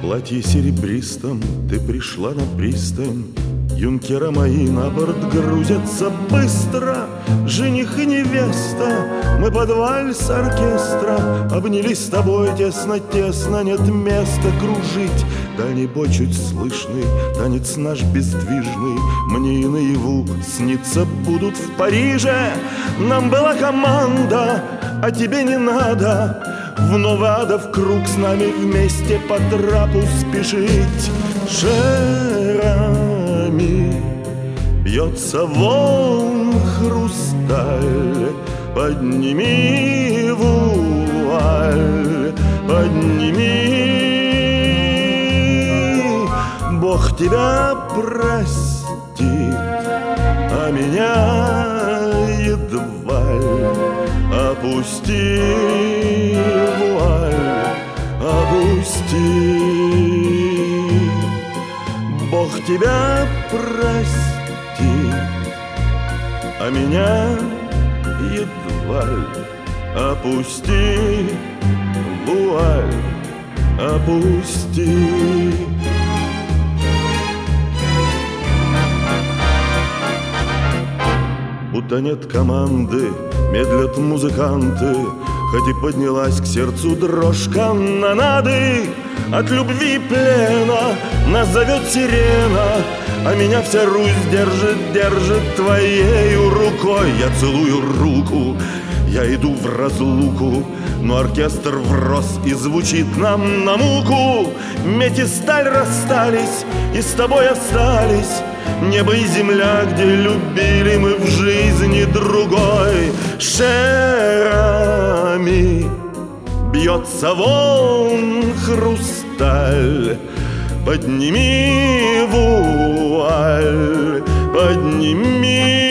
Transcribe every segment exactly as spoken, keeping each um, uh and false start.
платье серебристом ты пришла на пристань. Юнкера мои на борт грузятся быстро. Жених и невеста, мы под вальс оркестра обнялись с тобой тесно-тесно, нет места кружить. Дальний бой чуть слышный, танец наш бездвижный мне и наяву снится будут в Париже. Нам была команда, а тебе не надо вновь адов круг с нами вместе по трапу спешить. Шерами бьется волн хрусталь, подними вуаль, подними. Бог тебя простит, а меня едва ли. Опусти вуаль, опусти. Бог тебя простит, а меня едва ли. Опусти вуаль, опусти. Будто нет команды, медлят музыканты, хоть и поднялась к сердцу дрожь канонады. От любви плена нас зовет сирена, а меня вся Русь держит, держит твоею рукой. Я целую руку, я иду в разлуку, но оркестр врос и звучит нам на муку. Медь и сталь расстались, и с тобой остались небо и земля, где любили мы в жизни другой. Шерами бьется волн хрусталь, подними вуаль, подними.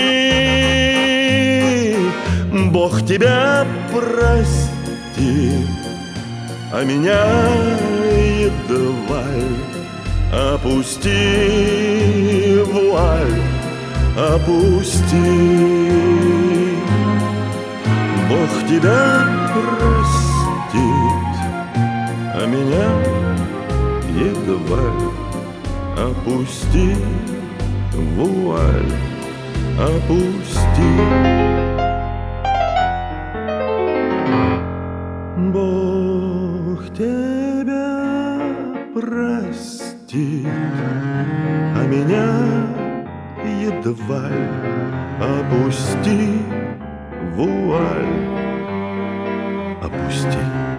Бог тебя простит, а меня едва ли. Опусти вуаль, опусти. Бог тебя простит, а меня едва ли. Опусти вуаль, опусти. Бог тебя простит, а меня едва ли. Опусти вуаль, опусти.